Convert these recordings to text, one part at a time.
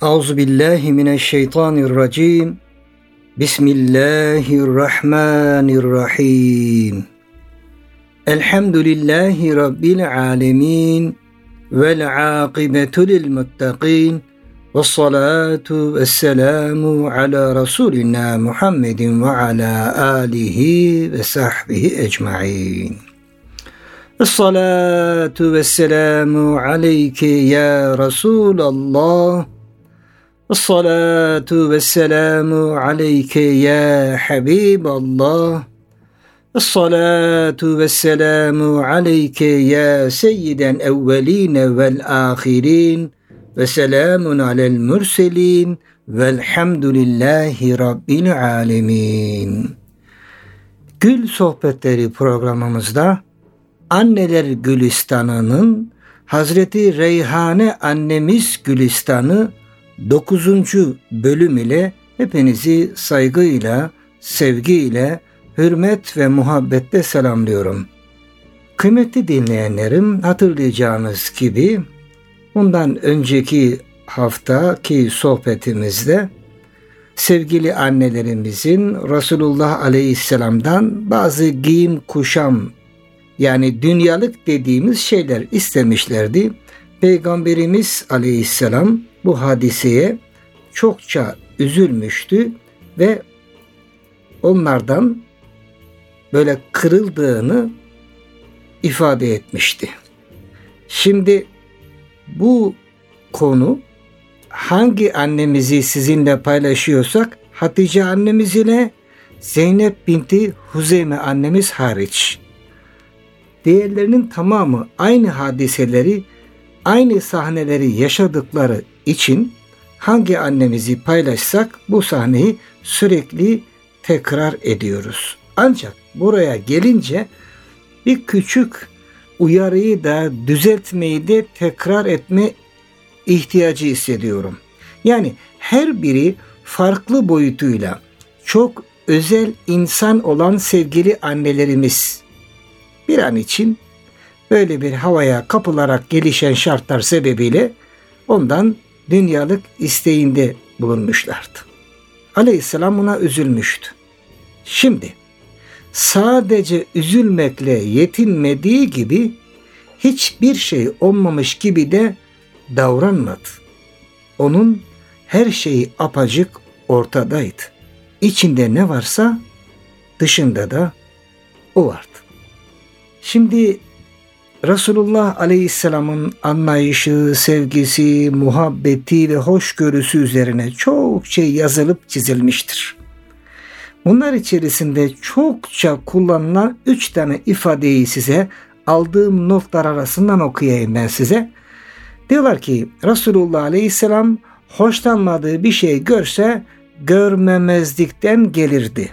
Euzubillahimineşşeytanirracim. Bismillahirrahmanirrahim. Elhamdülillahi Rabbil alemin. Vel akibetu lil muttaqin. Vessalatu vesselamu ala Resulina Muhammedin ve ala alihi ve sahbihi ecmain. Esselatu vesselamu aleyke ya Resulallah. Esselatu vesselamu aleyke ya Habiballah. Esselatu vesselamu aleyke ya seyyiden evveline vel ahirin. Ve selamun alel mürselin. Velhamdülillahi Rabbil alemin. Gül Sohbetleri programımızda Anneler Gülistanı'nın Hazreti Reyhane Annemiz Gülistanı 9. bölüm ile hepinizi saygıyla, sevgiyle, hürmet ve muhabbetle selamlıyorum. Kıymetli dinleyenlerim, hatırlayacağınız gibi bundan önceki haftaki sohbetimizde sevgili annelerimizin Resulullah Aleyhisselam'dan bazı giyim kuşam, yani dünyalık dediğimiz şeyler istemişlerdi. Peygamberimiz Aleyhisselam bu hadiseye çokça üzülmüştü ve onlardan böyle kırıldığını ifade etmişti. Şimdi bu konu hangi annemizi sizinle paylaşıyorsak Hatice annemiz ile Zeynep binti Huzeyme annemiz hariç, diğerlerinin tamamı aynı hadiseleri, aynı sahneleri yaşadıkları için hangi annemizi paylaşsak bu sahneyi sürekli tekrar ediyoruz. Ancak buraya gelince bir küçük uyarıyı da, düzeltmeyi de tekrar etme ihtiyacı hissediyorum. Yani her biri farklı boyutuyla çok özel insan olan sevgili annelerimiz bir an için böyle bir havaya kapılarak gelişen şartlar sebebiyle ondan dünyalık isteğinde bulunmuşlardı. Aleyhisselam buna üzülmüştü. Şimdi sadece üzülmekle yetinmediği gibi hiçbir şey olmamış gibi de davranmadı. Onun her şeyi apacık ortadaydı. İçinde ne varsa dışında da o vardı. Şimdi Resulullah Aleyhisselam'ın anlayışı, sevgisi, muhabbeti ve hoşgörüsü üzerine çok şey yazılıp çizilmiştir. Bunlar içerisinde çokça kullanılan 3 tane ifadeyi size aldığım notlar arasından okuyayım ben size. Diyorlar ki Resulullah Aleyhisselam hoşlanmadığı bir şey görse görmemezlikten gelirdi.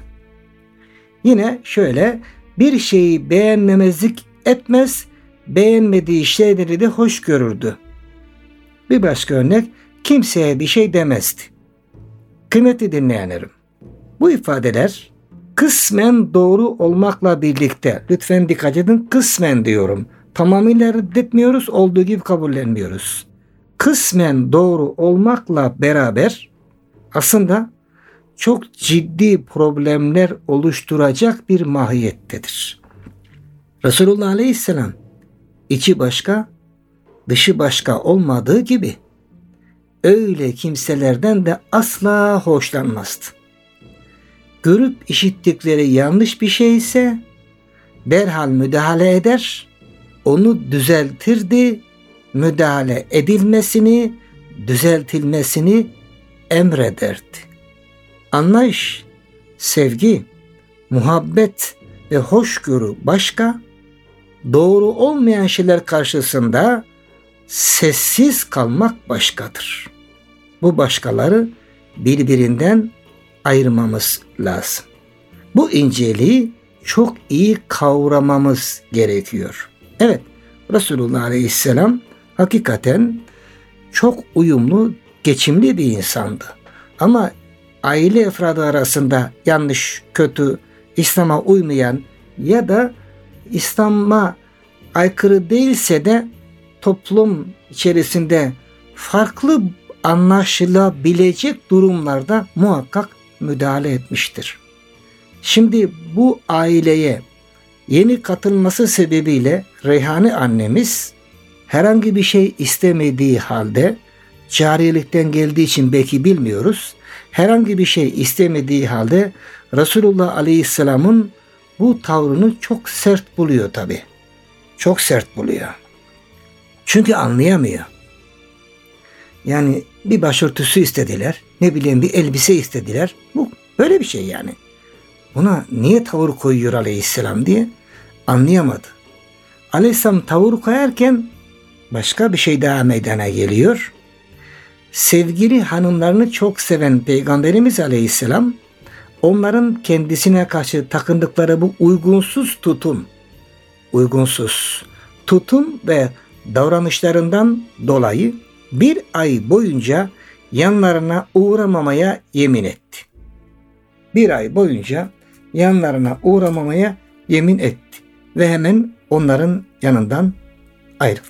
Yine şöyle, bir şeyi beğenmemezlik etmez, beğenmediği şeyleri de hoş görürdü. Bir başka örnek, kimseye bir şey demezdi. Kıymetli dinleyenlerim, bu ifadeler kısmen doğru olmakla birlikte, lütfen dikkat edin, kısmen diyorum, tamamıyla reddetmiyoruz, olduğu gibi kabullenmiyoruz. Kısmen doğru olmakla beraber aslında çok ciddi problemler oluşturacak bir mahiyettedir. Resulullah Aleyhisselam içi başka, dışı başka olmadığı gibi öyle kimselerden de asla hoşlanmazdı. Görüp işittikleri yanlış bir şey ise derhal müdahale eder, onu düzeltirdi, müdahale edilmesini, düzeltilmesini emrederdi. Anlayış, sevgi, muhabbet ve hoşgörü başka, doğru olmayan şeyler karşısında sessiz kalmak başkadır. Bu başkaları birbirinden ayırmamız lazım. Bu inceliği çok iyi kavramamız gerekiyor. Evet, Resulullah Aleyhisselam hakikaten çok uyumlu, geçimli bir insandı. Ama aile efradı arasında yanlış, kötü, İslam'a uymayan ya da İslam'a aykırı değilse de toplum içerisinde farklı anlaşılabilecek durumlarda muhakkak müdahale etmiştir. Şimdi bu aileye yeni katılması sebebiyle Reyhane annemiz herhangi bir şey istemediği halde, cariyelikten geldiği için belki bilmiyoruz, herhangi bir şey istemediği halde Resulullah Aleyhisselam'ın bu tavrını çok sert buluyor tabi. Çok sert buluyor. Çünkü anlayamıyor. Yani bir başörtüsü istediler, ne bileyim bir elbise istediler. Bu böyle bir şey yani. Buna niye tavır koyuyor Aleyhisselam diye anlayamadı. Aleyhisselam tavır koyarken başka bir şey daha meydana geliyor. Sevgili hanımlarını çok seven Peygamberimiz Aleyhisselam, onların kendisine karşı takındıkları bu uygunsuz tutum ve davranışlarından dolayı bir ay boyunca yanlarına uğramamaya yemin etti. Bir ay boyunca yanlarına uğramamaya yemin etti ve hemen onların yanından ayrıldı.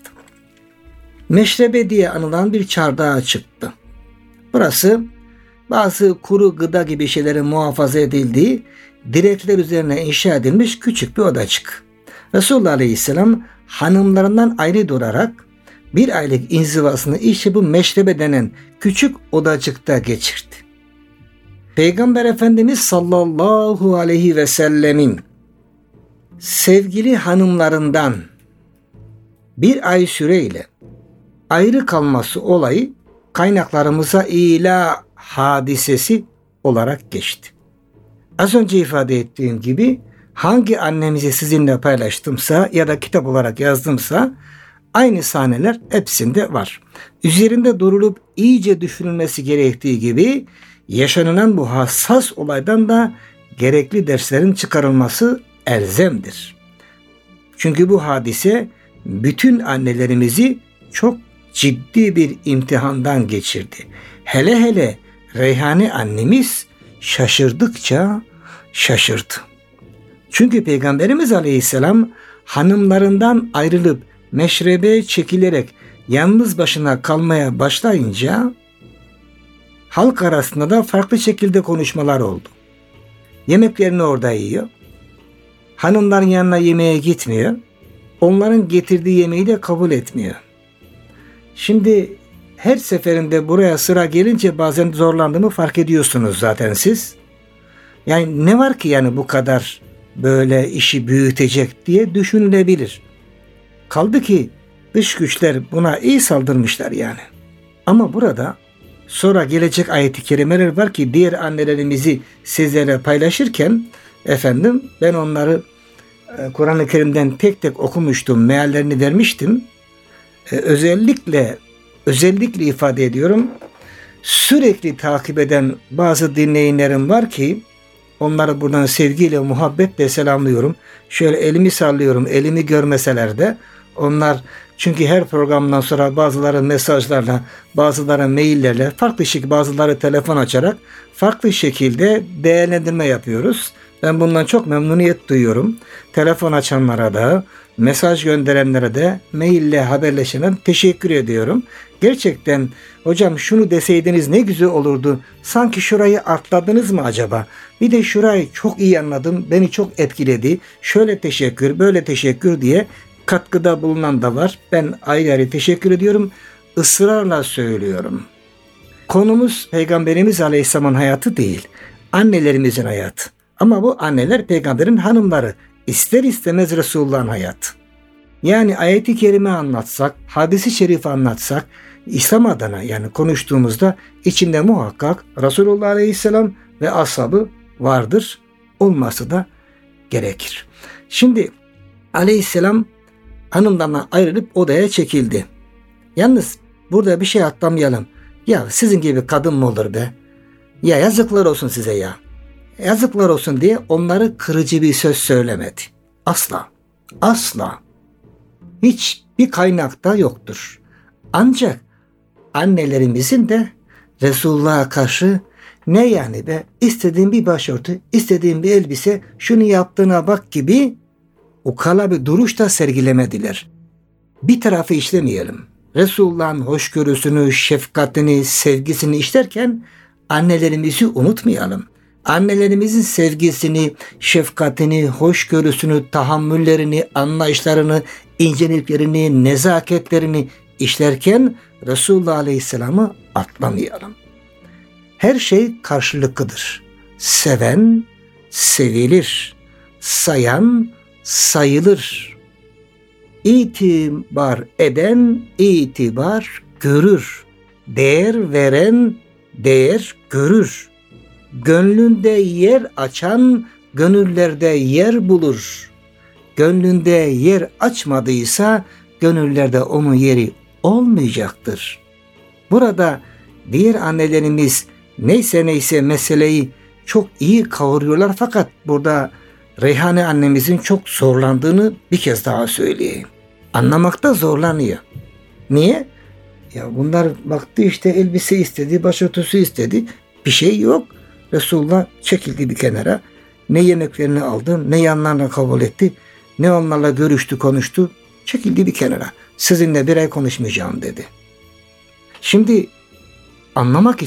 Meşrebe diye anılan bir çardağa çıktı. Burası bazı kuru gıda gibi şeylerin muhafaza edildiği direkler üzerine inşa edilmiş küçük bir odacık. Resulullah Aleyhisselam hanımlarından ayrı durarak bir aylık inzivasını işte bu meşrebe denen küçük odacıkta geçirdi. Peygamber Efendimiz sallallahu aleyhi ve sellemin sevgili hanımlarından bir ay süreyle ayrı kalması olayı kaynaklarımıza ila hadisesi olarak geçti. Az önce ifade ettiğim gibi hangi annemizi sizinle paylaştımsa ya da kitap olarak yazdımsa aynı sahneler hepsinde var. Üzerinde durulup iyice düşünülmesi gerektiği gibi yaşanılan bu hassas olaydan da gerekli derslerin çıkarılması elzemdir. Çünkü bu hadise bütün annelerimizi çok ciddi bir imtihandan geçirdi. Hele hele Reyhane annemiz şaşırdıkça şaşırdı. Çünkü Peygamberimiz Aleyhisselam hanımlarından ayrılıp meşrebeye çekilerek yalnız başına kalmaya başlayınca halk arasında da farklı şekilde konuşmalar oldu. Yemeklerini orada yiyor. Hanımların yanına yemeğe gitmiyor. Onların getirdiği yemeği de kabul etmiyor. Şimdi her seferinde buraya sıra gelince bazen zorlandığımı fark ediyorsunuz zaten siz. Yani ne var ki yani bu kadar böyle işi büyütecek diye düşünülebilir. Kaldı ki dış güçler buna iyi saldırmışlar yani. Ama burada sonra gelecek ayet-i kerimeler var ki diğer annelerimizi sizlere paylaşırken ben onları Kur'an-ı Kerim'den tek tek okumuştum, meallerini vermiştim. Özellikle ifade ediyorum. Sürekli takip eden bazı dinleyenlerim var ki onları buradan sevgiyle, muhabbetle selamlıyorum. Şöyle elimi sallıyorum, elimi görmeseler de onlar çünkü her programdan sonra bazıları mesajlarla, bazıları maillerle, farklı şekilde bazıları telefon açarak farklı şekilde değerlendirme yapıyoruz. Ben bundan çok memnuniyet duyuyorum. Telefon açanlara da, mesaj gönderenlere de, maille haberleşene teşekkür ediyorum. Gerçekten hocam şunu deseydiniz ne güzel olurdu. Sanki şurayı atladınız mı acaba? Bir de şurayı çok iyi anladım. Beni çok etkiledi. Şöyle teşekkür, böyle teşekkür diye katkıda bulunan da var. Ben ayrı ayrı teşekkür ediyorum. Israrla söylüyorum. Konumuz Peygamberimiz Aleyhisselam'ın hayatı değil. Annelerimizin hayatı. Ama bu anneler peygamberin hanımları. İster istemez Resulullah'ın hayatı. Yani ayet-i kerime anlatsak, hadis-i şerifi anlatsak, İslam adına yani konuştuğumuzda içinde muhakkak Resulullah Aleyhisselam ve ashabı vardır. Olması da gerekir. Şimdi Aleyhisselam hanımlarına ayrılıp odaya çekildi. Yalnız burada bir şey atlamayalım. Ya sizin gibi kadın mı olur be? Ya yazıklar olsun size ya. Yazıklar olsun diye onları kırıcı bir söz söylemedi. Asla. Asla. Hiçbir kaynakta yoktur. Ancak annelerimizin de Resulullah'a karşı ne yani be? İstediğin bir başörtü, istediğin bir elbise, şunu yaptığına bak gibi ukala bir duruş da sergilemediler. Bir tarafı işlemeyelim. Resulullah'ın hoşgörüsünü, şefkatini, sevgisini işlerken annelerimizi unutmayalım. Annelerimizin sevgisini, şefkatini, hoşgörüsünü, tahammüllerini, anlayışlarını, inceliklerini, nezaketlerini işlerken Resulullah Aleyhisselam'ı atlamayalım. Her şey karşılıklıdır. Seven sevilir, sayan sayılır. İtibar eden itibar görür. Değer veren değer görür. Gönlünde yer açan gönüllerde yer bulur. Gönlünde yer açmadıysa gönüllerde onun yeri olmayacaktır. Burada diğer annelerimiz neyse meseleyi çok iyi kavuruyorlar, fakat burada Reyhane annemizin çok zorlandığını bir kez daha söyleyeyim. Anlamakta zorlanıyor. Niye? Ya bunlar baktı işte, elbise istedi, başörtüsü istedi. Bir şey yok. Resulullah çekildi bir kenara. Ne yemeklerini aldı, ne yanlarına kabul etti, ne onlarla görüştü, konuştu. Çekildi bir kenara. Sizinle bir ay konuşmayacağım dedi. Şimdi anlamak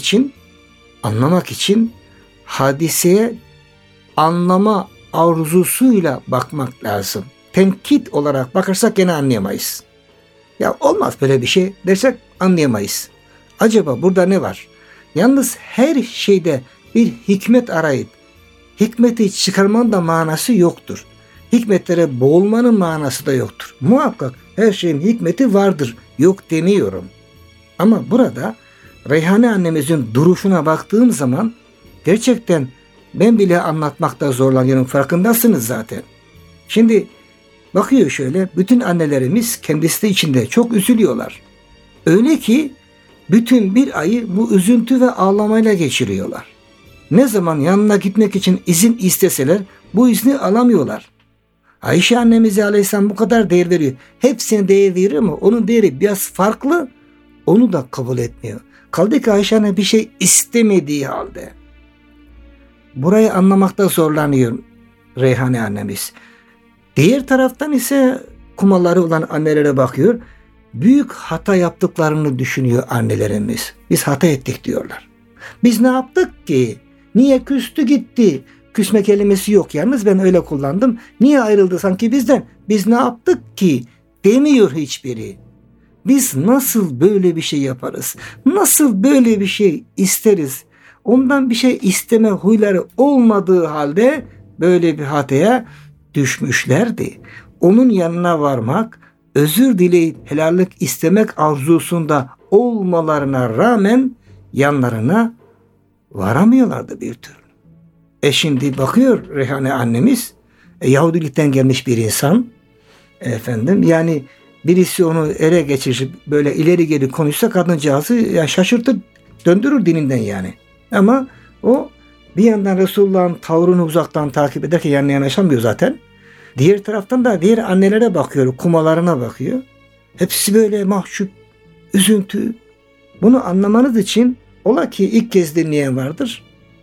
için hadiseye anlama arzusuyla bakmak lazım. Tenkit olarak bakarsak gene anlayamayız. Ya olmaz böyle bir şey dersek anlayamayız. Acaba burada ne var? Yalnız her şeyde bir hikmet arayıp hikmeti çıkarmanın da manası yoktur. Hikmetlere boğulmanın manası da yoktur. Muhakkak her şeyin hikmeti vardır. Yok demiyorum. Ama burada Reyhane annemizin duruşuna baktığım zaman gerçekten ben bile anlatmakta zorlanıyorum, farkındasınız zaten. Şimdi bakıyor şöyle, bütün annelerimiz kendisi de içinde çok üzülüyorlar. Öyle ki bütün bir ayı bu üzüntü ve ağlamayla geçiriyorlar. Ne zaman yanına gitmek için izin isteseler bu izni alamıyorlar. Ayşe annemize Aleyhisselam bu kadar değer veriyor. Hepsine değer veriyor ama onun değeri biraz farklı. Onu da kabul etmiyor. Kaldı ki Ayşe anne bir şey istemediği halde. Burayı anlamakta zorlanıyor Reyhane annemiz. Diğer taraftan ise kumaları olan annelere bakıyor. Büyük hata yaptıklarını düşünüyor annelerimiz. Biz hata ettik diyorlar. Biz ne yaptık ki? Niye küstü gitti? Küsme kelimesi yok yalnız, ben öyle kullandım. Niye ayrıldı sanki bizden? Biz ne yaptık ki? Demiyor hiçbiri. Biz nasıl böyle bir şey yaparız? Nasıl böyle bir şey isteriz? Ondan bir şey isteme huyları olmadığı halde böyle bir hataya düşmüşlerdi. Onun yanına varmak, özür dileyip helallik istemek arzusunda olmalarına rağmen yanlarına varamıyorlardı bir türlü. Şimdi bakıyor Reyhane annemiz, Yahudilikten gelmiş bir insan, yani birisi onu ele geçirip böyle ileri geri konuşsa kadıncağızı ya şaşırtır, döndürür dininden yani. Ama o bir yandan Resulullah'ın tavrını uzaktan takip ederken yanına yanaşamıyor zaten. Diğer taraftan da diğer annelere bakıyor, kumalarına bakıyor. Hepsi böyle mahcup, üzüntü. Bunu anlamanız için ola ki ilk kez dinleyen vardır.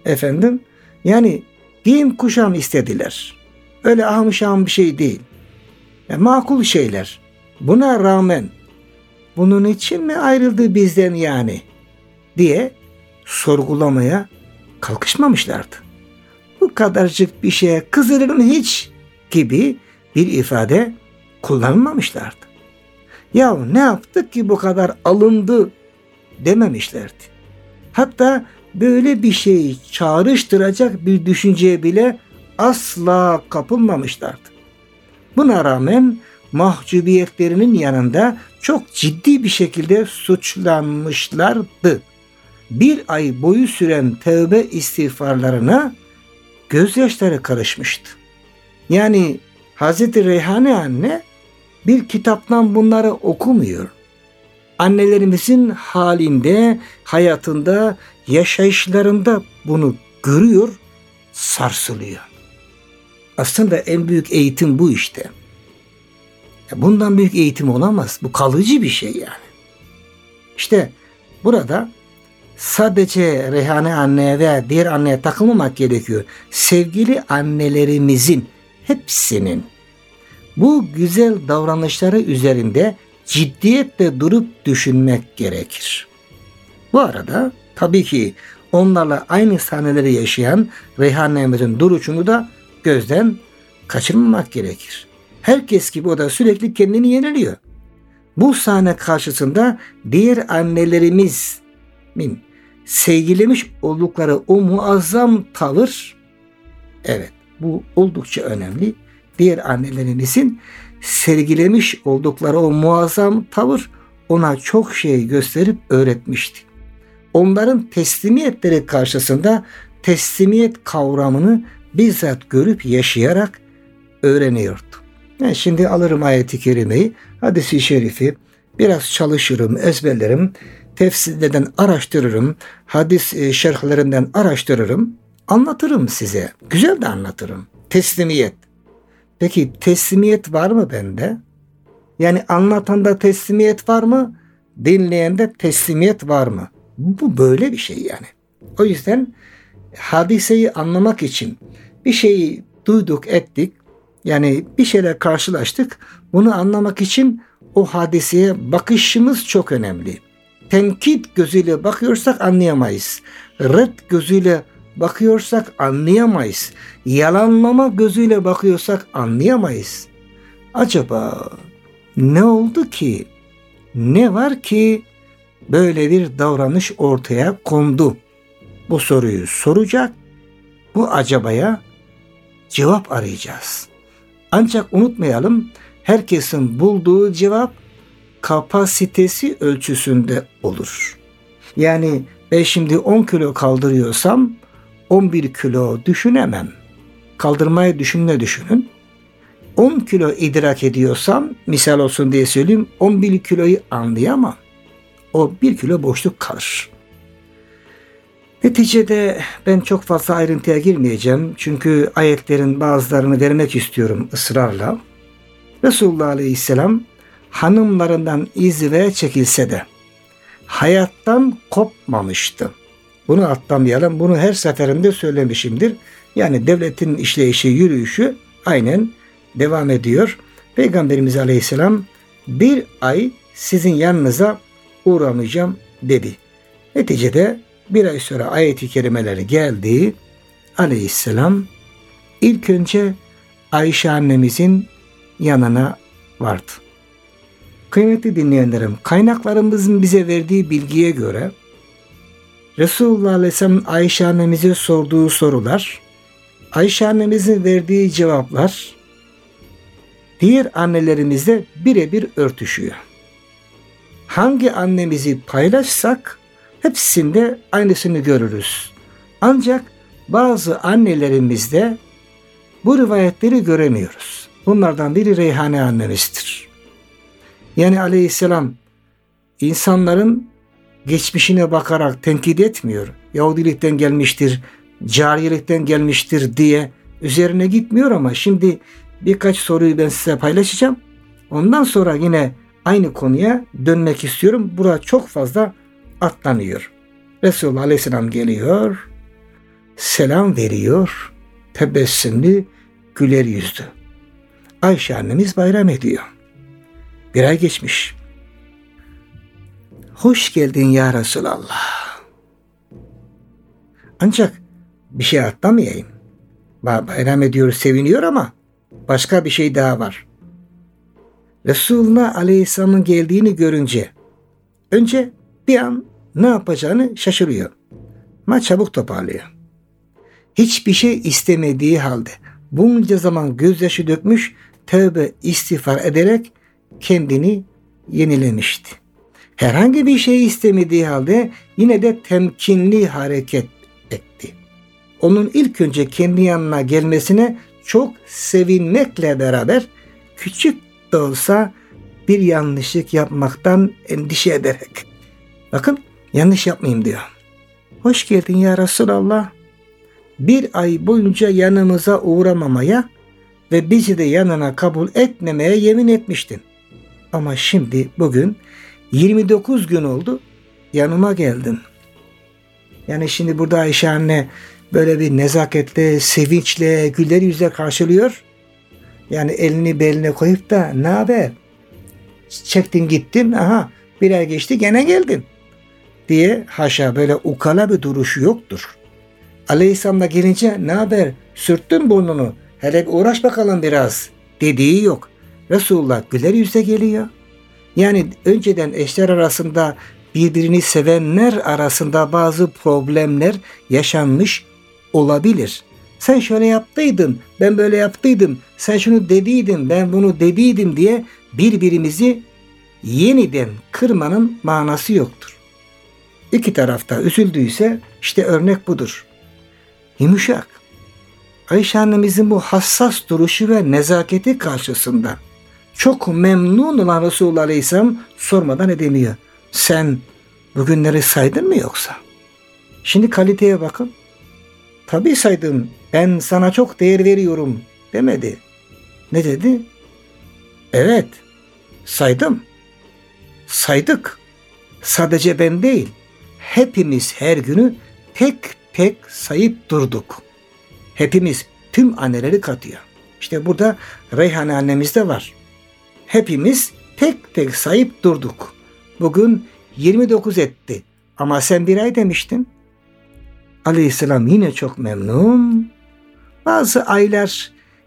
Yani giyim kuşam istediler. Öyle ahım şahım bir şey değil. Makul şeyler. Buna rağmen bunun için mi ayrıldı bizden yani diye sorgulamaya kalkışmamışlardı. Bu kadarcık bir şeye kızılır mı hiç gibi bir ifade kullanmamışlardı. Ya ne yaptık ki bu kadar alındı dememişlerdi. Hatta böyle bir şeyi çağrıştıracak bir düşünceye bile asla kapılmamışlardı. Buna rağmen mahcubiyetlerinin yanında çok ciddi bir şekilde suçlanmışlardı. Bir ay boyu süren tövbe istiğfarlarına gözyaşları karışmıştı. Yani Hazreti Reyhane anne bir kitaptan bunları okumuyor. Annelerimizin halinde, hayatında, yaşayışlarında bunu görüyor, sarsılıyor. Aslında en büyük eğitim bu işte. Bundan büyük eğitim olamaz. Bu kalıcı bir şey yani. İşte burada sadece Reyhane anneye ve diğer anneye takılmamak gerekiyor. Sevgili annelerimizin hepsinin bu güzel davranışları üzerinde ciddiyetle durup düşünmek gerekir. Bu arada tabii ki onlarla aynı sahneleri yaşayan Reyhan annemizin duruşunu da gözden kaçırmamak gerekir. Herkes gibi o da sürekli kendini yeniliyor. Bu sahne karşısında diğer annelerimin sergilemiş oldukları o muazzam tavır, evet bu oldukça önemli. Diğer annelerimizin sergilemiş oldukları o muazzam tavır ona çok şey gösterip öğretmişti. Onların teslimiyetleri karşısında teslimiyet kavramını bizzat görüp yaşayarak öğreniyordu. Yani şimdi alırım ayeti kerimeyi, hadisi şerifi, biraz çalışırım, ezberlerim, tefsirlerden araştırırım, hadis şerhlerinden araştırırım, anlatırım size. Güzel de anlatırım. Teslimiyet. Peki teslimiyet var mı bende? Yani anlatanda teslimiyet var mı? Dinleyende teslimiyet var mı? Bu böyle bir şey yani. O yüzden hadiseyi anlamak için bir şeyi duyduk, ettik. Yani bir şeyle karşılaştık. Bunu anlamak için o hadiseye bakışımız çok önemli. Tenkit gözüyle bakıyorsak anlayamayız. Red gözüyle bakıyorsak anlayamayız. Yalanlama gözüyle bakıyorsak anlayamayız. Acaba ne oldu ki? Ne var ki böyle bir davranış ortaya kondu? Bu soruyu soracak, bu acabaya cevap arayacağız. Ancak unutmayalım, herkesin bulduğu cevap kapasitesi ölçüsünde olur. Yani ben şimdi 10 kilo kaldırıyorsam 11 kilo düşünemem. Kaldırmayı düşünün. 10 kilo idrak ediyorsam, misal olsun diye söyleyeyim, 11 kiloyu anlayamam. O 1 kilo boşluk kalır. Neticede ben çok fazla ayrıntıya girmeyeceğim. Çünkü ayetlerin bazılarını vermek istiyorum ısrarla. Resulullah Aleyhisselam hanımlarından izveye çekilse de hayattan kopmamıştı. Bunu atlamayalım. Bunu her seferinde söylemişimdir. Yani devletin işleyişi, yürüyüşü aynen devam ediyor. Peygamberimiz Aleyhisselam 1 ay sizin yanınıza uğramayacağım dedi. Neticede 1 ay sonra ayet-i kerimeleri geldi. Aleyhisselam ilk önce Ayşe annemizin yanına vardı. Kıymetli dinleyenlerim, kaynaklarımızın bize verdiği bilgiye göre Resulullah Aleyhisselam Ayşe annemize sorduğu sorular, Ayşe annemizin verdiği cevaplar diğer annelerimizle birebir örtüşüyor. Hangi annemizi paylaşsak hepsinde aynısını görürüz. Ancak bazı annelerimizde bu rivayetleri göremiyoruz. Bunlardan biri Reyhane annemizdir. Yani Aleyhisselam insanların geçmişine bakarak tenkit etmiyor. Yahudilikten gelmiştir, cariyelikten gelmiştir diye üzerine gitmiyor ama şimdi birkaç soruyu ben size paylaşacağım. Ondan sonra yine aynı konuya dönmek istiyorum. Burada çok fazla atlanıyor. Resulullah Aleyhisselam geliyor, selam veriyor, tebessümlü, güler yüzlü. Ayşe annemiz bayram ediyor. 1 ay geçmiş. Hoş geldin ya Resulallah. Ancak bir şey atlamayayım. Bayram ediyor, seviniyor ama başka bir şey daha var. Resulullah Aleyhisselam'ın geldiğini görünce önce bir an ne yapacağını şaşırıyor. Ama çabuk toparlıyor. Hiçbir şey istemediği halde bunca zaman gözyaşı dökmüş, tövbe istiğfar ederek kendini yenilemişti. Herhangi bir şey istemediği halde yine de temkinli hareket etti. Onun ilk önce kendi yanına gelmesine çok sevinmekle beraber küçük de olsa bir yanlışlık yapmaktan endişe ederek. Bakın, yanlış yapmayayım diyor. Hoş geldin ya Resulallah. 1 ay boyunca yanımıza uğramamaya ve bizi de yanına kabul etmemeye yemin etmiştin. Ama şimdi bugün 29 gün oldu, yanıma geldin. Yani şimdi burada Ayşe anne böyle bir nezaketle, sevinçle, güler yüzle karşılıyor. Yani elini beline koyup da ne haber? çektin gittin, aha bir ay geçti gene geldin diye haşa böyle ukala bir duruşu yoktur. Aleyhisselam'la gelince ne haber, sürttün burnunu, hele bir uğraş bakalım biraz dediği yok. Resulullah güler yüzle geliyor. Yani önceden eşler arasında birbirini sevenler arasında bazı problemler yaşanmış olabilir. Sen şöyle yaptıydın, ben böyle yaptıydım, sen şunu dediydin, ben bunu dediydim diye birbirimizi yeniden kırmanın manası yoktur. İki tarafta üzüldüyse işte örnek budur. Yumuşak. Ayşe annemizin bu hassas duruşu ve nezaketi karşısında çok memnun olan Resulullah Aleyhisselam sormadan edemiyor. Sen bugünleri saydın mı yoksa? Şimdi kaliteye bakın. Tabii saydım. Ben sana çok değer veriyorum demedi. Ne dedi? Evet, saydım. Saydık. Sadece ben değil. Hepimiz her günü tek tek sayıp durduk. Hepimiz, tüm anneleri katıyor. İşte burada Reyhane annemiz de var. Hepimiz tek tek sayıp durduk. Bugün 29 etti. Ama sen bir ay demiştin. Aleyhisselam yine çok memnun. Bazı aylar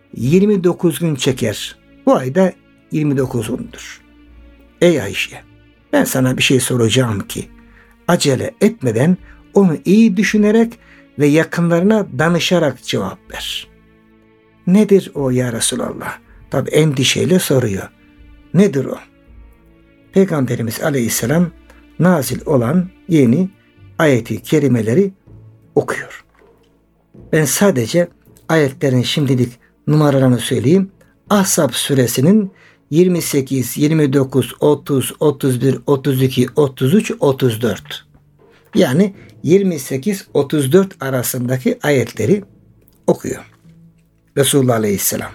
29 gün çeker. Bu ayda 29 gündür. Ey Ayşe, ben sana bir şey soracağım ki acele etmeden onu iyi düşünerek ve yakınlarına danışarak cevap ver. Nedir o ya Resulallah? Tabi endişeyle soruyor. Nedir o? Peygamberimiz Aleyhisselam nazil olan yeni ayeti kerimeleri okuyor. Ben sadece ayetlerin şimdilik numaralarını söyleyeyim. Ahzab suresinin 28, 29, 30, 31, 32, 33, 34. Yani 28-34 arasındaki ayetleri okuyor Resulullah Aleyhisselam.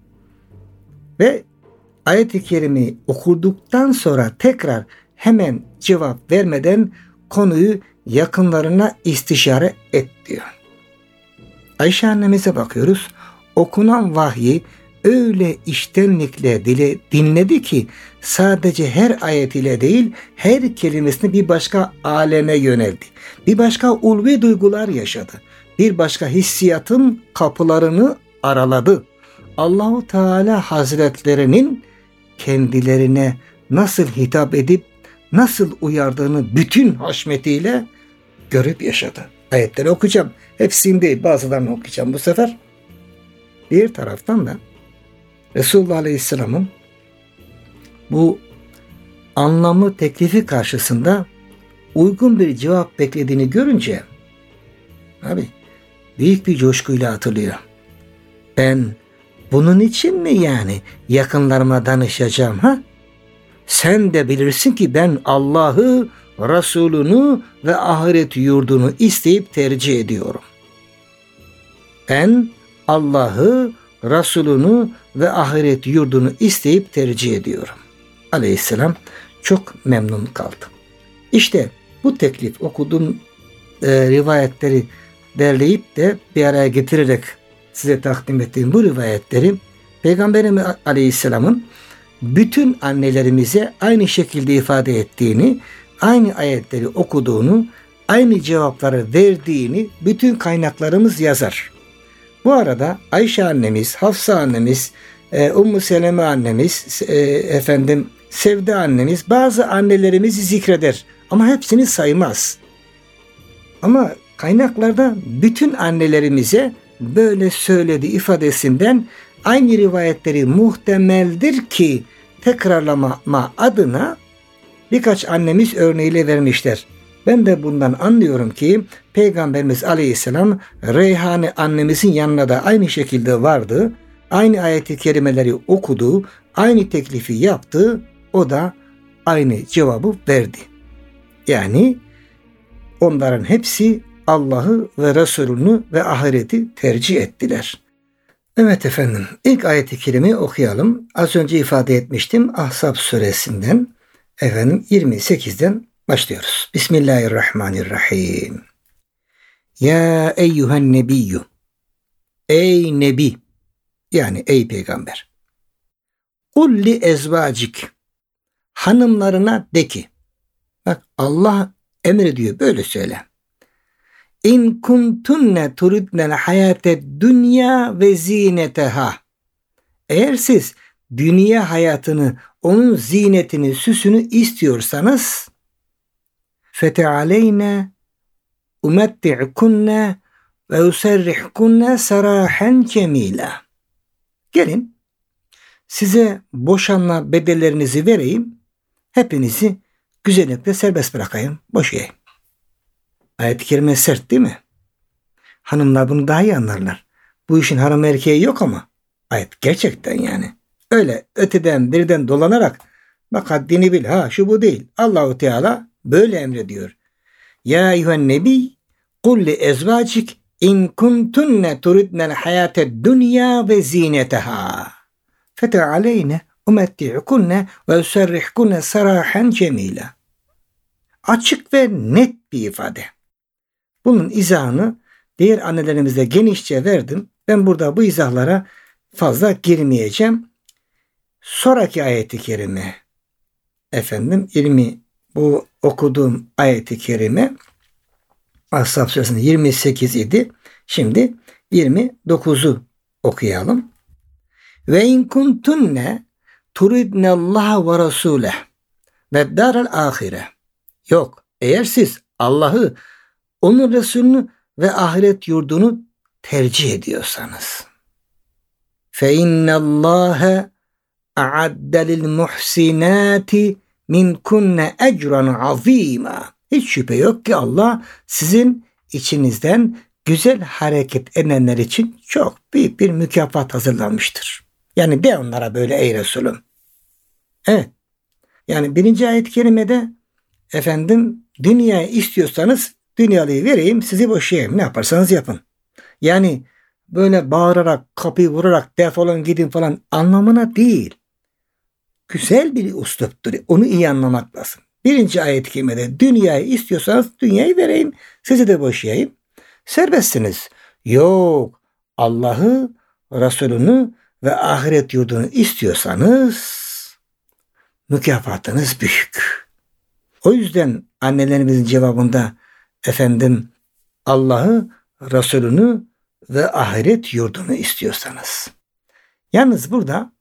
Ve ayet-i kerimeyi okuduktan sonra tekrar hemen cevap vermeden konuyu yakınlarına istişare et diyor. Ayşe annemize bakıyoruz. Okunan vahyi öyle içtenlikle dinledi ki sadece her ayetiyle değil her kelimesini bir başka aleme yöneldi. Bir başka ulvi duygular yaşadı. Bir başka hissiyatın kapılarını araladı. Allahu Teala Hazretlerinin kendilerine nasıl hitap edip nasıl uyardığını bütün haşmetiyle görüp yaşadı. Ayetleri okuyacağım. Hepsini değil, bazılarını okuyacağım bu sefer. Bir taraftan da Resulullah Aleyhisselam'ın bu anlamlı teklifi karşısında uygun bir cevap beklediğini görünce abi büyük bir coşkuyla hatırlıyor. Ben bunun için mi yani yakınlarıma danışacağım ha? Sen de bilirsin ki ben Allah'ı, Resulünü ve ahiret yurdunu isteyip tercih ediyorum. Ben Allah'ı, Resulünü ve ahiret yurdunu isteyip tercih ediyorum. Aleyhisselam çok memnun kaldı. İşte bu teklif okuduğum rivayetleri derleyip de bir araya getirerek size takdim ettiğim bu rivayetleri Peygamberimiz Aleyhisselam'ın bütün annelerimize aynı şekilde ifade ettiğini, aynı ayetleri okuduğunu, aynı cevapları verdiğini bütün kaynaklarımız yazar. Bu arada Ayşe annemiz, Hafsa annemiz, Ümmü Seleme annemiz, Sevde annemiz, bazı annelerimizi zikreder ama hepsini saymaz. Ama kaynaklarda bütün annelerimize böyle söyledi ifadesinden aynı rivayetleri muhtemeldir ki tekrarlama adına birkaç annemiz örneğiyle vermişler. Ben de bundan anlıyorum ki Peygamberimiz Aleyhisselam Reyhane annemizin yanına da aynı şekilde vardı. Aynı ayet-i kerimeleri okudu, aynı teklifi yaptı, o da aynı cevabı verdi. Yani onların hepsi Allah'ı ve Resulünü ve ahireti tercih ettiler. Evet efendim, ilk ayet-i kerimeyi okuyalım. Az önce ifade etmiştim Ahzab suresinden 28'den başlıyoruz. Bismillahirrahmanirrahim. Ya eyyühen nebiyyü. Ey nebi, yani ey peygamber. Kul li ezvacik. hanımlarına de ki, bak Allah emrediyor, böyle söyle. İn kuntunne turidnel hayate dünya ve zineteha. Eğer siz dünya hayatını, onun zinetini, süsünü istiyorsanız fetealeyne umetti'kunne ve userrihkunne sarahen cemila. Gelin size boşanma bedellerinizi vereyim. Hepinizi güzellikle serbest bırakayım. Boşayayım. Ayet-i kerime sert değil mi? Hanımlar bunu daha iyi anlarlar. Bu işin hanım erkeği yok ama ayet gerçekten yani. Öyle öteden birden dolanarak bak haddini bil, ha şu bu değil. Allahu Teala böyle emrediyor. Ya eyyühen nebi kul li ezvacik in kuntunne turidnel hayate dünya ve zineteha fetealeyne umetti'kunne ve userrihkunne sarahen cemila. Açık ve net bir ifade. Bunun izahını diğer annelerimizde genişçe verdim. Ben burada bu izahlara fazla girmeyeceğim. Sonraki ayeti kerime, bu okuduğum ayeti kerime Ashab Suresi'nde 28 idi. Şimdi 29'u okuyalım. Ve in kuntunne turidnellaha ve rasuleh ve daral ahire. Yok, eğer siz Allah'ı, onun Resulünü ve ahiret yurdunu tercih ediyorsanız. Fe innallâhe a'adde lil muhsinâti minkunne ecran azîmâ. Hiç şüphe yok ki Allah sizin içinizden güzel hareket edenler için çok büyük bir mükafat hazırlanmıştır. Yani de onlara böyle ey Resulüm. Evet. Yani 1. ayet-i kerimede dünyayı istiyorsanız dünyalıyı vereyim, sizi boşayayım. Ne yaparsanız yapın. Yani böyle bağırarak, kapıyı vurarak defolun gidin falan anlamına değil. Güzel bir üsluptur. Onu iyi anlamak lazım. 1. ayet-i kerimede dünyayı istiyorsanız dünyayı vereyim, sizi de boşayayım. Serbestsiniz. Yok, Allah'ı, Resulünü ve ahiret yurdunu istiyorsanız mükafatınız büyük. O yüzden annelerimizin cevabında Allah'ı, Resulünü ve ahiret yurdunu istiyorsanız. Yalnız burada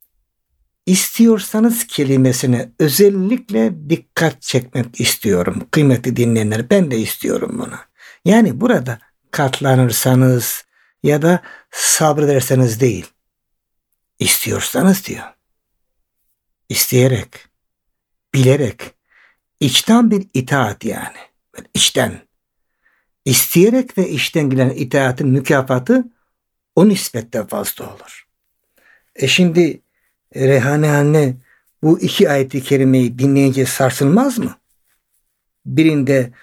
istiyorsanız kelimesine özellikle dikkat çekmek istiyorum. Kıymetli dinleyenler, ben de istiyorum bunu. Yani burada katlanırsanız ya da sabrederseniz değil. İstiyorsanız diyor. İsteyerek, bilerek, içten bir itaat yani. Böyle içten. İsteyerek ve içten gelen itaatin mükafatı o nispette fazla olur. Şimdi Reyhane anne bu 2 ayet-i kerimeyi dinleyince sarsılmaz mı? Birinde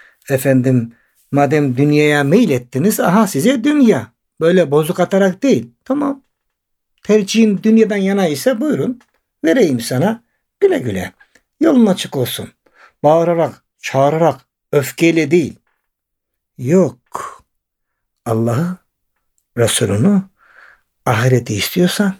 madem dünyaya meylettiniz, aha size dünya. Böyle bozuk atarak değil. Tamam. Tercihim dünyadan yana ise buyurun. Vereyim sana. Güle güle. Yolun açık olsun. Bağırarak, çağırarak, öfkeyle değil. Yok. Allah'ı, Resulünü, ahireti istiyorsan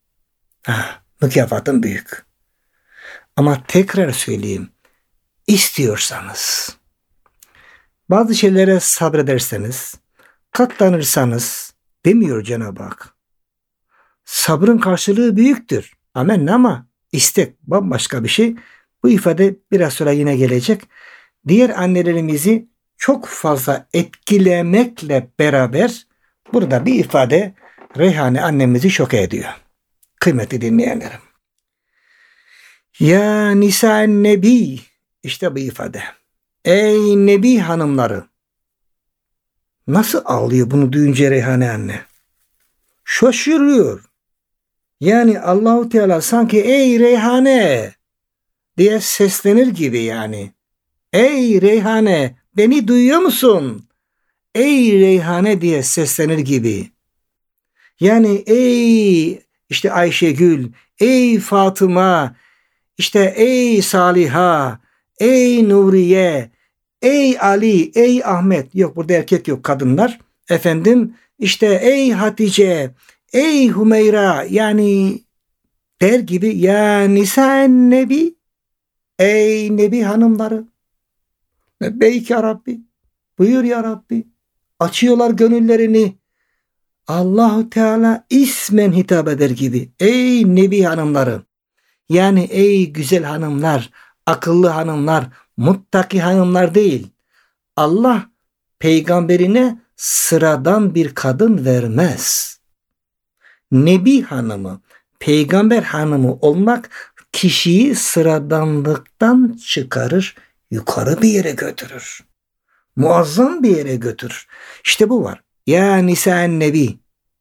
mükafatın büyük. Ama tekrar söyleyeyim. İstiyorsanız, bazı şeylere sabrederseniz, katlanırsanız demiyor Cenab-ı Hak. Sabrın karşılığı büyüktür. Amenna, ama istek bambaşka bir şey. Bu ifade biraz sonra yine gelecek. Diğer annelerimizi çok fazla etkilemekle beraber burada bir ifade Reyhane annemizi şok ediyor. Kıymetli dinleyenlerim. Ya Nisa-en Nebi, işte bu ifade. Ey Nebi hanımları. Nasıl ağlıyor bunu duyunca Reyhane anne? Şaşırıyor. Yani Allahu Teala sanki ey Reyhane diye seslenir gibi yani. Ey Reyhane, beni duyuyor musun? Ey Reyhane diye seslenir gibi. Yani ey işte Ayşegül, ey Fatıma, işte ey Saliha, ey Nuriye, ey Ali, ey Ahmet. Yok, burada erkek yok, kadınlar. İşte ey Hatice, ey Hümeyra, yani der gibi ya Nisa-en Nebi, Ey Nebi hanımları. Lebbeyk ya Rabbi. Buyur ya Rabbi. Açıyorlar gönüllerini. Allahu Teala ismen hitap eder gibi. Ey Nebi hanımları. Yani ey güzel hanımlar, akıllı hanımlar, muttaki hanımlar değil. Allah peygamberine sıradan bir kadın vermez. Nebi hanımı, peygamber hanımı olmak kişiyi sıradanlıktan çıkarır, yukarı bir yere götürür. Muazzam bir yere götürür. İşte bu var. Ya Nisa-en Nebi.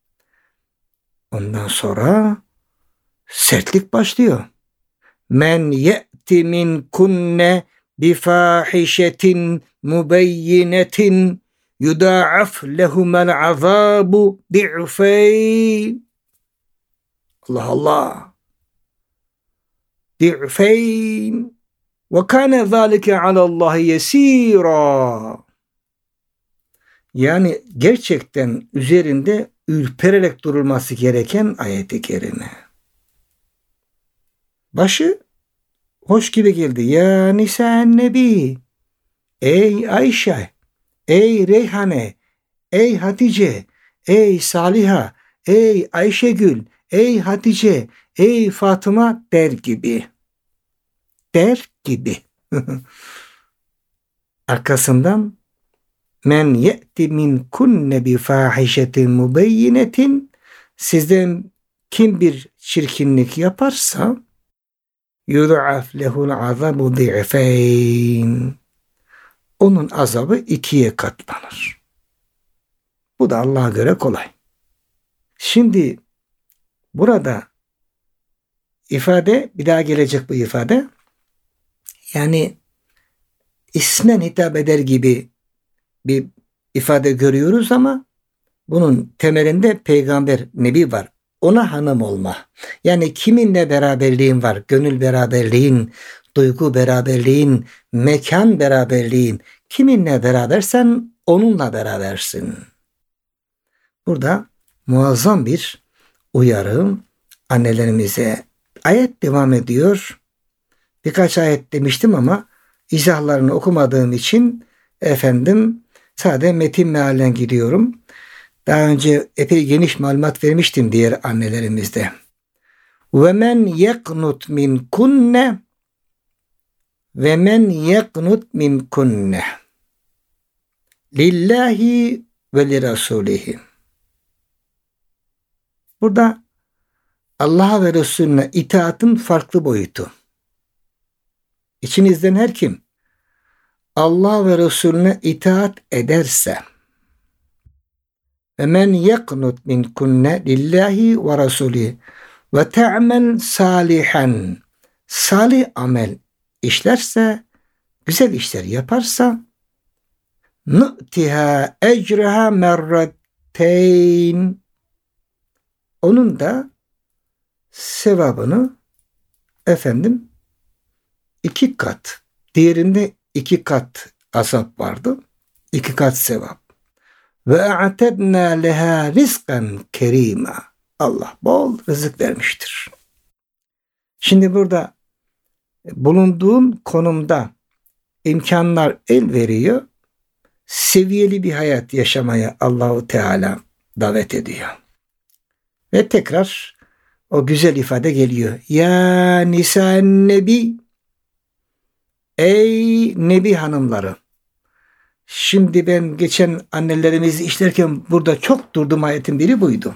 Ondan sonra sertlik başlıyor. Men ye'ti min kunne bifahişetin mubeyyinetin yudâ'af lehumel azâbu di'feyn. Allah Allah. Di'feyn. Ve kâne zâlike alallâhi yesîrâ. Yani gerçekten üzerinde ürpererek durulması gereken ayet-i kerime. Başı hoş gibi geldi. Ya Nisa-en Nebi. Ey Ayşe, ey Reyhane, ey Hatice, ey Saliha, ey Ayşegül, ey Hatice, ey Fatıma der gibi. Der gibi. Arkasından men ye'ti min kunne bi fahişetin mubeyyinetin, sizden kim bir çirkinlik yaparsa yud'af lehul azabu di'feyn, onun azabı 2'ye katlanır. Bu da Allah'a göre kolay. Şimdi burada ifade, bir daha gelecek bu ifade, yani ismen hitap eder gibi bir ifade görüyoruz ama bunun temelinde peygamber, nebi var. Ona hanım olma. Yani kiminle beraberliğin var? Gönül beraberliğin, duygu beraberliğin, mekan beraberliğin. Kiminle berabersen onunla berabersin. Burada muazzam bir uyarı annelerimize. Ayet devam ediyor. Birkaç ayet demiştim ama izahlarını okumadığım için sadece metin mealen gidiyorum. Daha önce epey geniş malumat vermiştim diğer annelerimizde. Ve men yeknut min kunne lillahi ve li rasulihi. Burada Allah'a ve Resulüne itaatın farklı boyutu. İçinizden her kim Allah ve Resulüne itaat ederse ve men yeknut min kunne lillahi ve rasulihi ve te'mel salihan, salih amel işlerse, güzel işler yaparsa, nu'tiha ecraha merrateyn, onun da sevabını 2 kat, diğerinde 2 kat azap vardı, 2 kat sevap. Ve a'tedna leha rizkan kerima. Allah bol rızık vermiştir. Şimdi burada bulunduğun konumda imkanlar el veriyor. Seviyeli bir hayat yaşamaya Allahu Teala davet ediyor. Ve tekrar o güzel ifade geliyor. Ya Nisa-en Nebi. Ey Nebi hanımları. Şimdi ben geçen annelerimizi işlerken burada çok durdum, ayetin biri buydu.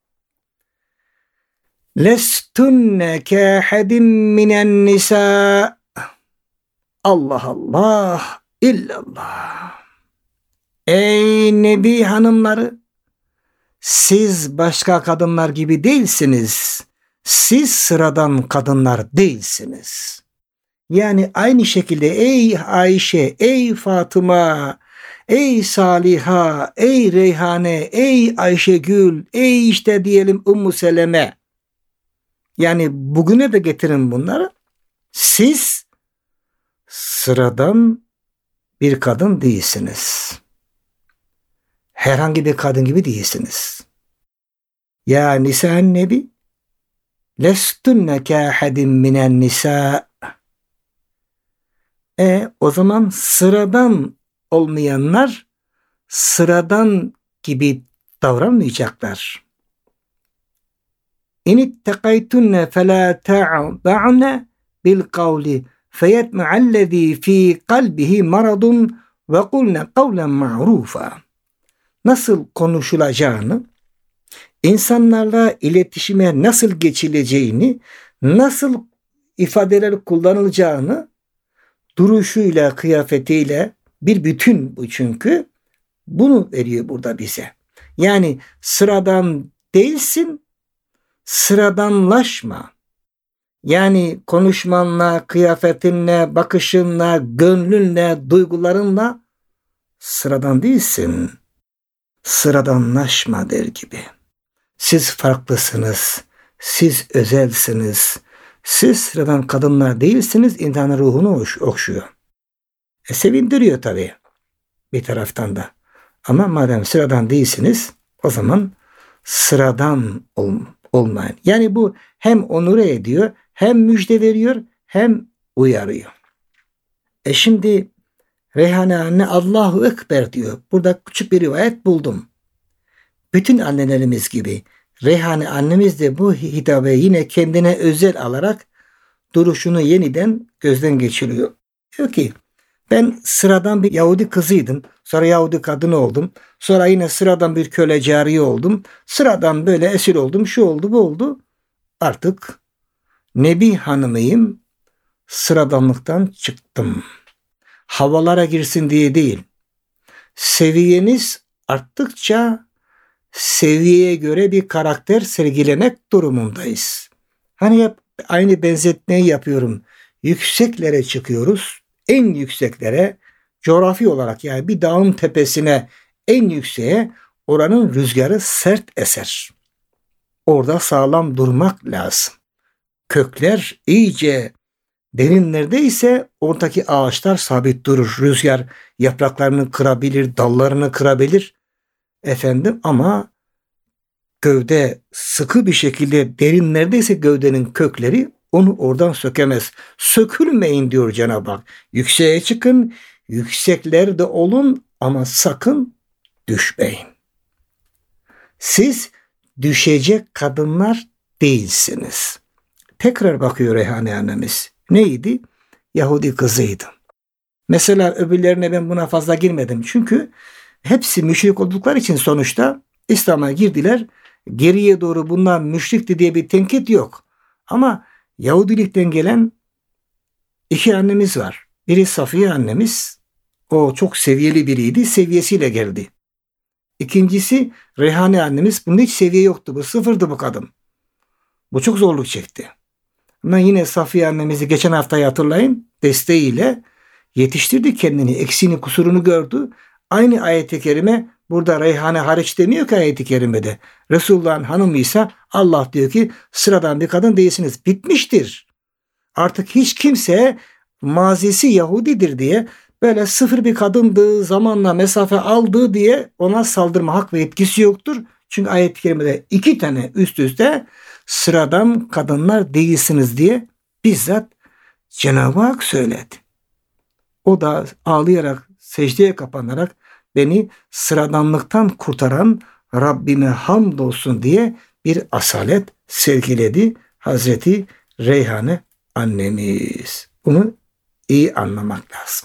Lestunne kâhedim minen nisa. Allah Allah, illallah. Ey Nebi hanımları, siz başka kadınlar gibi değilsiniz. Siz sıradan kadınlar değilsiniz. Yani aynı şekilde ey Ayşe, ey Fatıma, ey Saliha, ey Reyhane, ey Ayşegül, ey işte diyelim Ümmü Seleme. Yani bugüne de getirin bunları. Siz sıradan bir kadın değilsiniz. Herhangi bir kadın gibi değilsiniz. Ya Nisa-en Nebi, lestunne kâhedim minen nisa. O zaman sıradan olmayanlar sıradan gibi davranmayacaklar. İnittekaytunne felâ ta'da'ne bil kavli feyetme'allezî fî kalbihi maradun ve kulne kavlen ma'rufa. Nasıl konuşulacağını, insanlarla iletişime nasıl geçileceğini, nasıl ifadeler kullanılacağını duruşuyla, kıyafetiyle bir bütün bu çünkü. Bunu veriyor burada bize. Yani sıradan değilsin, sıradanlaşma. Yani konuşmanla, kıyafetinle, bakışınla, gönlünle, duygularınla sıradan değilsin. Sıradanlaşma der gibi. Siz farklısınız, siz özelsiniz. Siz sıradan kadınlar değilsiniz, insanın ruhunu okşuyor. Sevindiriyor tabii bir taraftan da. Ama madem sıradan değilsiniz, o zaman sıradan olmayın. Yani bu hem onure ediyor, hem müjde veriyor, hem uyarıyor. Şimdi Reyhane anne Allahu Ekber diyor. Burada küçük bir rivayet buldum. Bütün annelerimiz gibi Reyhane annemiz de bu hitabı yine kendine özel alarak duruşunu yeniden gözden geçiriyor. Diyor ki ben sıradan bir Yahudi kızıydım. Sonra Yahudi kadını oldum. Sonra yine sıradan bir köle cariye oldum. Sıradan böyle esir oldum. Şu oldu bu oldu. Artık Nebi hanımıyım. Sıradanlıktan çıktım. Havalara girsin diye değil. Seviyeniz arttıkça seviyeye göre bir karakter sergilemek durumundayız. Hani hep aynı benzetmeyi yapıyorum. Yükseklere çıkıyoruz. En yükseklere coğrafi olarak yani bir dağın tepesine en yükseğe oranın rüzgarı sert eser. Orada sağlam durmak lazım. Kökler iyice derinlerde ise oradaki ağaçlar sabit durur. Rüzgar yapraklarını kırabilir, dallarını kırabilir. Ama gövde sıkı bir şekilde derinlerde ise gövdenin kökleri onu oradan sökemez. Sökülmeyin diyor Cenab-ı Hak. Yükseğe çıkın, yükseklerde olun ama sakın düşmeyin. Siz düşecek kadınlar değilsiniz. Tekrar bakıyor Reyhane annemiz. Neydi? Yahudi kızıydı. Mesela öbürlerine ben buna fazla girmedim. Çünkü hepsi müşrik oldukları için sonuçta İslam'a girdiler. Geriye doğru bunlar müşrikti diye bir tenkit yok. Ama Yahudilikten gelen iki annemiz var. Biri Safiye annemiz. O çok seviyeli biriydi. Seviyesiyle geldi. İkincisi Reyhane annemiz. Bunda hiç seviye yoktu. Bu sıfırdı bu kadın. Bu çok zorluk çekti. Ama yine Safiye annemizi geçen haftayı hatırlayın. Desteğiyle yetiştirdi kendini. Eksiğini kusurunu gördü. Aynı ayet-i kerime burada Reyhane hariç demiyor ki ayet-i kerimede. Resulullah'ın hanımıysa Allah diyor ki sıradan bir kadın değilsiniz. Bitmiştir. Artık hiç kimse mazisi Yahudidir diye böyle sıfır bir kadındığı zamanla mesafe aldığı diye ona saldırma hak ve etkisi yoktur. Çünkü ayet-i kerimede 2 tane üst üste sıradan kadınlar değilsiniz diye bizzat Cenab-ı Hak söyledi. O da ağlayarak, secdeye kapanarak beni sıradanlıktan kurtaran Rabbime hamdolsun diye bir asalet sergiledi Hazreti Reyhane annemiz. Bunu iyi anlamak lazım.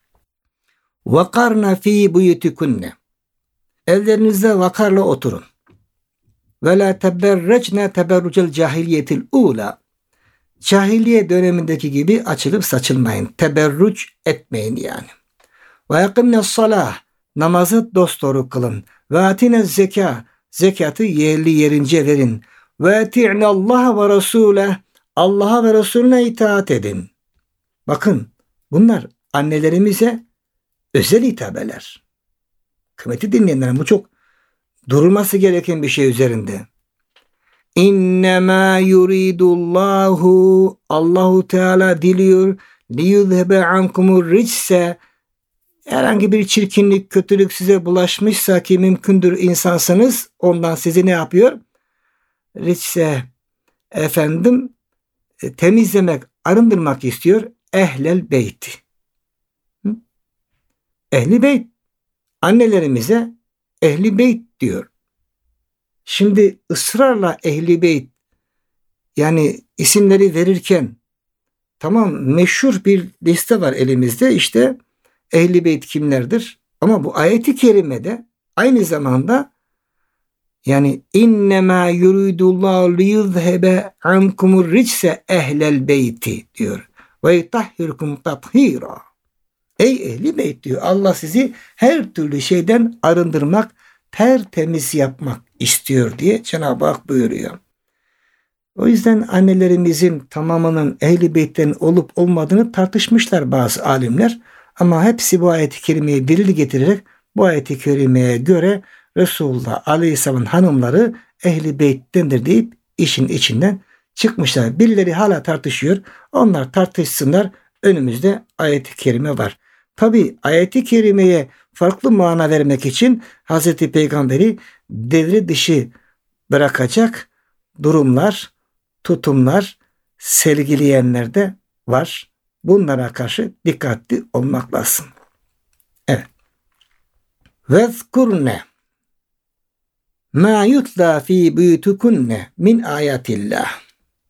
Vakarna fi buyutikunne. Evlerinizde vakarla oturun. Ve la teberrecne teberrucel cahiliyetil ula. Cahiliye dönemindeki gibi açılıp saçılmayın. Teberruc etmeyin yani. Ve yakimne salah. Namazı dosdoğru kılın. Ve atine zeka. Zekatı yerli yerince verin. Ve eti'ne Allah ve Resuleh. Allah'a ve Resulüne itaat edin. Bakın bunlar annelerimize özel hitabeler. Kıymeti dinleyenler bu çok durulması gereken bir şey üzerinde. İnnemâ yuridullahu Allahu Teala diliyor liyuzhebe ankumur ricse herhangi bir çirkinlik, kötülük size bulaşmışsa ki mümkündür insansınız ondan sizi ne yapıyor? Ricse temizlemek, arındırmak istiyor ehlel beyti. Ehli beyt. Annelerimize ehli beyt diyor. Şimdi ısrarla ehli beyt yani isimleri verirken tamam meşhur bir liste var elimizde. İşte ehli beyt kimlerdir? Ama bu ayeti kerimede aynı zamanda yani innemâ yuridullahu liyuzhebe ankumur ricse ehlel beyti diyor. Ve yutahhirkum tathîrâ. Ey ehli beyt diyor. Allah sizi her türlü şeyden arındırmak, tertemiz yapmak istiyor diye Cenab-ı Hak buyuruyor. O yüzden annelerimizin tamamının ehli beytten olup olmadığını tartışmışlar bazı alimler. Ama hepsi bu ayet-i kerimeyi delil getirerek bu ayet-i kerimeye göre Resulullah Aleyhisselam'ın hanımları ehli beyttendir deyip işin içinden çıkmışlar. Birileri hala tartışıyor. Onlar tartışsınlar. Önümüzde ayet-i kerime var. Tabi ayet-i kerimeye farklı mana vermek için Hz. Peygamber'i devre dışı bırakacak durumlar, tutumlar sergileyenler de var. Bunlara karşı dikkatli olmak lazım. Evet. Vezkurne ma yutla fi buyutukunne min ayatillah.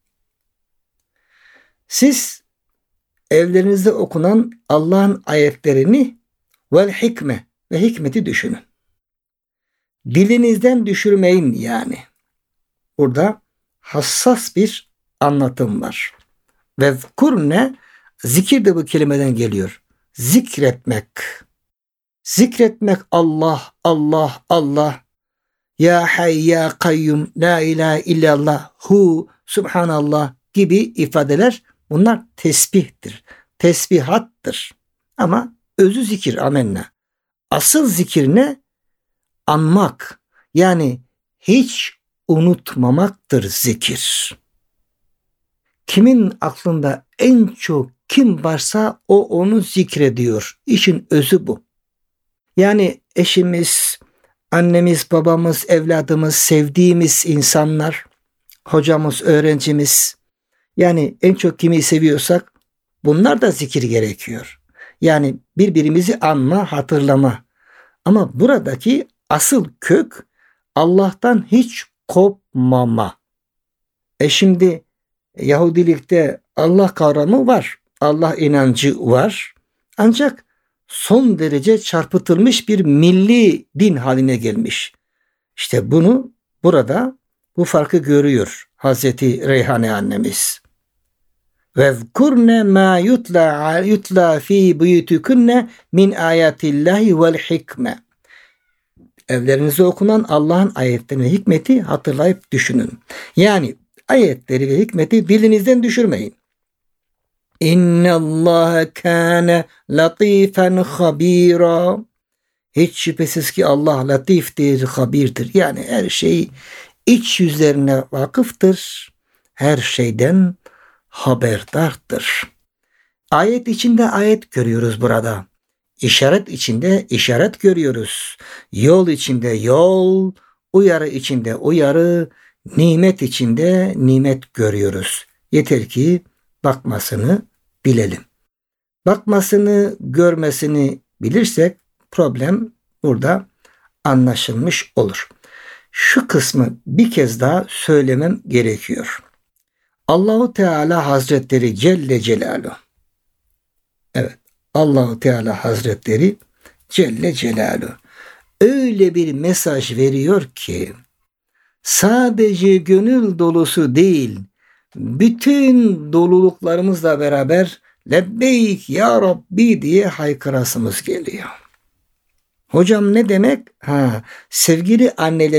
Siz evlerinizde okunan Allah'ın ayetlerini vel hikme ve hikmeti düşünün. Dilinizden düşürmeyin yani. Burada hassas bir anlatım var. Vezkurne zikir de bu kelimeden geliyor. Zikretmek. Zikretmek Allah, Allah, Allah. Ya Hayy Ya Kayyum, La ilahe illallah, Hu, Subhanallah gibi ifadeler bunlar tesbihtir. Tesbihattır. Ama özü zikir, amenna. Asıl zikir ne? Anmak. Yani hiç unutmamaktır zikir. Kimin aklında en çok kim varsa o onu zikrediyor. İşin özü bu. Yani eşimiz, annemiz, babamız, evladımız, sevdiğimiz insanlar, hocamız, öğrencimiz. Yani en çok kimi seviyorsak bunlar da zikir gerekiyor. Yani birbirimizi anma, hatırlama. Ama buradaki asıl kök Allah'tan hiç kopmama. Şimdi Yahudilikte Allah kavramı var. Allah inancı var. Ancak son derece çarpıtılmış bir milli din haline gelmiş. İşte bunu burada bu farkı görüyor Hazreti Reyhane annemiz. Vezkurne ma yutla fi buyutukunne min ayatillahi vel hikme. Evlerinizde okunan Allah'ın ayetlerini, hikmeti hatırlayıp düşünün. Yani ayetleri ve hikmeti dilinizden düşürmeyin. İnnallâhe kâne latifen habîrâ. Hiç şüphesiz ki Allah latiftir, habirdir. Yani her şey iç yüzlerine vakıftır. Her şeyden haberdardır. Ayet içinde ayet görüyoruz burada. İşaret içinde işaret görüyoruz. Yol içinde yol, uyarı içinde uyarı, nimet içinde nimet görüyoruz. Yeter ki bakmasını bilelim. Bakmasını, görmesini bilirsek problem burada anlaşılmış olur. Şu kısmı bir kez daha söylemem gerekiyor. Allahu Teala Hazretleri Celle Celaluhu. Evet, Allahu Teala Hazretleri Celle Celaluhu öyle bir mesaj veriyor ki sadece gönül dolusu değil, bütün doluluklarımızla beraber lebbeyk ya Rabbi diye haykırasımız geliyor. Hocam ne demek? Sevgili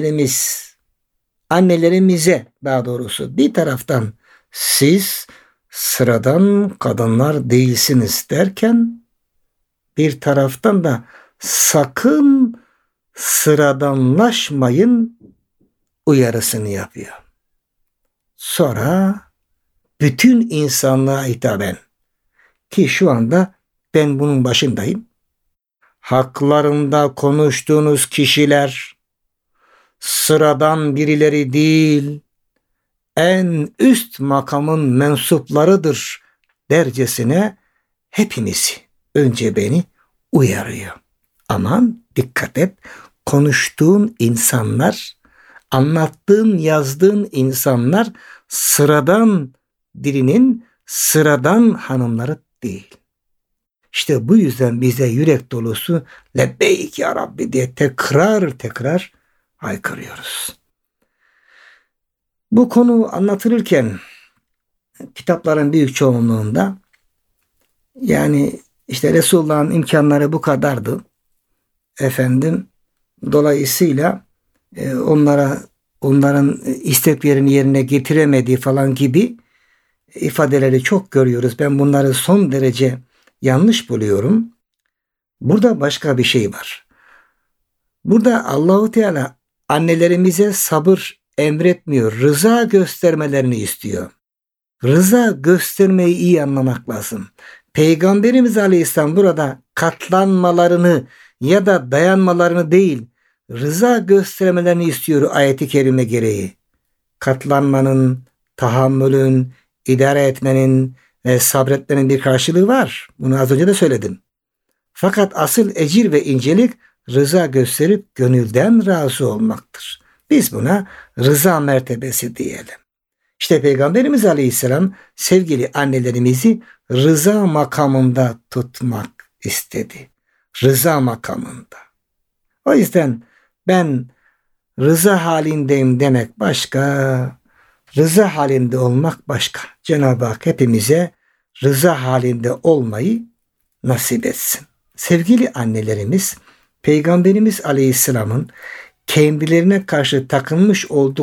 annelerimize daha doğrusu bir taraftan siz sıradan kadınlar değilsiniz derken bir taraftan da sakın sıradanlaşmayın uyarısını yapıyor. Sonra bütün insanlığa hitaben ki şu anda ben bunun başındayım. Haklarında konuştuğunuz kişiler sıradan birileri değil, en üst makamın mensuplarıdır dercesine hepimizi, önce beni uyarıyor. Aman dikkat et. Konuştuğun insanlar, anlattığın, yazdığın insanlar sıradan birinin sıradan hanımları değil. İşte bu yüzden bize yürek dolusu lebbeyk ya Rabbi diye tekrar haykırıyoruz. Bu konu anlatılırken kitapların büyük çoğunluğunda yani işte Resulullah'ın imkanları bu kadardı. Dolayısıyla onların isteklerini yerine getiremediği falan gibi ifadeleri çok görüyoruz. Ben bunları son derece yanlış buluyorum. Burada başka bir şey var. Burada Allahu Teala annelerimize sabır emretmiyor. Rıza göstermelerini istiyor. Rıza göstermeyi iyi anlamak lazım. Peygamberimiz Aleyhisselam burada katlanmalarını ya da dayanmalarını değil, rıza göstermelerini istiyor ayeti kerime gereği. Katlanmanın, tahammülün, idare etmenin ve sabretmenin bir karşılığı var. Bunu az önce de söyledim. Fakat asıl ecir ve incelik rıza gösterip gönülden razı olmaktır. Biz buna rıza mertebesi diyelim. İşte Peygamberimiz Aleyhisselam sevgili annelerimizi rıza makamında tutmak istedi. Rıza makamında. O yüzden ben rıza halindeyim demek başka, rıza halinde olmak başka. Cenab-ı Hak hepimize rıza halinde olmayı nasip etsin. Sevgili annelerimiz, Peygamberimiz Aleyhisselam'ın kendilerine karşı takınmış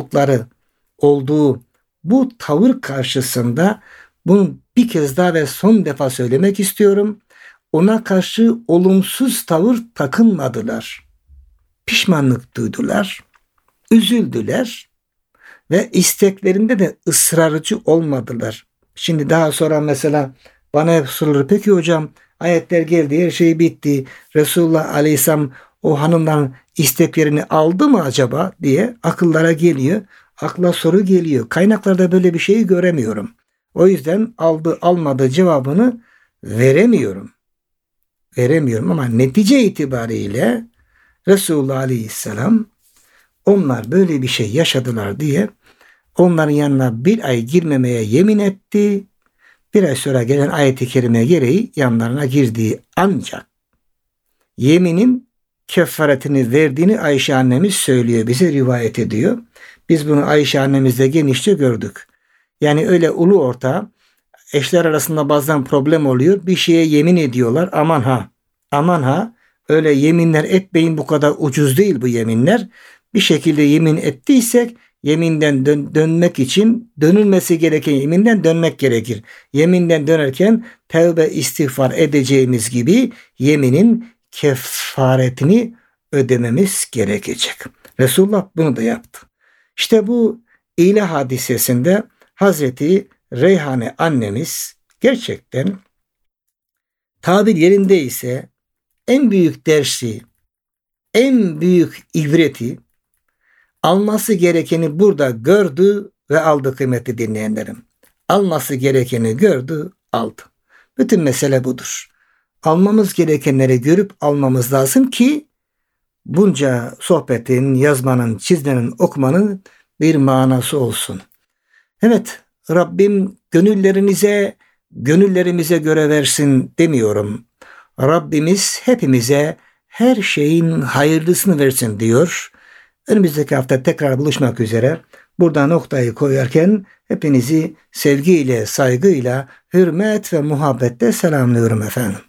olduğu bu tavır karşısında bunu bir kez daha ve son defa söylemek istiyorum. Ona karşı olumsuz tavır takınmadılar. Pişmanlık duydular, üzüldüler ve isteklerinde de ısrarcı olmadılar. Şimdi daha sonra mesela bana hep sorulur, peki hocam ayetler geldi, her şey bitti. Resulullah Aleyhisselam o hanımdan isteklerini aldı mı acaba diye akıllara geliyor. Akla soru geliyor. Kaynaklarda böyle bir şeyi göremiyorum. O yüzden aldı almadı cevabını veremiyorum ama netice itibariyle Resulullah Aleyhisselam onlar böyle bir şey yaşadılar diye onların yanına bir ay girmemeye yemin etti. Bir ay sonra gelen ayet-i kerime gereği yanlarına girdiği ancak yeminin kefaretini verdiğini Ayşe annemiz söylüyor, bize rivayet ediyor. Biz bunu Ayşe annemizde genişçe gördük. Yani öyle ulu orta eşler arasında bazen problem oluyor. Bir şeye yemin ediyorlar. Aman ha öyle yeminler etmeyin, bu kadar ucuz değil bu yeminler. Bir şekilde yemin ettiysek yeminden dönmek için dönülmesi gereken yeminden dönmek gerekir. Yeminden dönerken tevbe istiğfar edeceğimiz gibi yeminin kefaretini ödememiz gerekecek. Resulullah bunu da yaptı. İşte bu ilah hadisesinde Hazreti Reyhane annemiz gerçekten tabir yerindeyse en büyük dersi, en büyük ibreti alması gerekeni burada gördü ve aldı kıymetli dinleyenlerim. Alması gerekeni gördü, aldı. Bütün mesele budur. Almamız gerekenleri görüp almamız lazım ki bunca sohbetin, yazmanın, çizmenin, okumanın bir manası olsun. Evet, Rabbim gönüllerimize göre versin demiyorum. Rabbimiz hepimize her şeyin hayırlısını versin diyor. Önümüzdeki hafta tekrar buluşmak üzere. Burada noktayı koyarken hepinizi sevgiyle, saygıyla, hürmet ve muhabbetle selamlıyorum efendim.